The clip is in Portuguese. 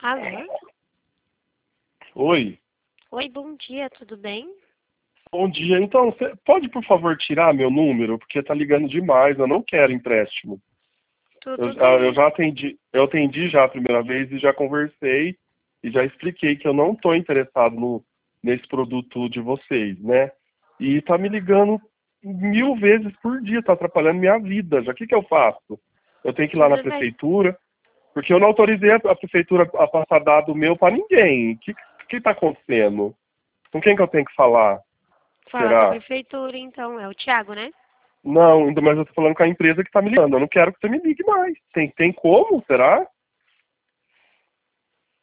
Alô? Oi. Oi, bom dia, tudo bem? Bom dia. Então, você pode, por favor, tirar meu número? Porque tá ligando demais, eu não quero empréstimo. Tudo Eu bem. já atendi já a primeira vez e já conversei e já expliquei que eu não estou interessado nesse produto de vocês, né? E tá me ligando 1000 vezes por dia, tá atrapalhando minha vida. Já o que eu faço? Eu tenho que ir lá na Tudo bem. prefeitura, porque eu não autorizei a prefeitura a passar dado meu para ninguém. O que tá acontecendo? Com quem que eu tenho que falar? Fala com a Será? prefeitura, então. É o Thiago, né? Não, ainda mais eu tô falando com a empresa que tá me ligando. Eu não quero que você me ligue mais. Tem como? Será?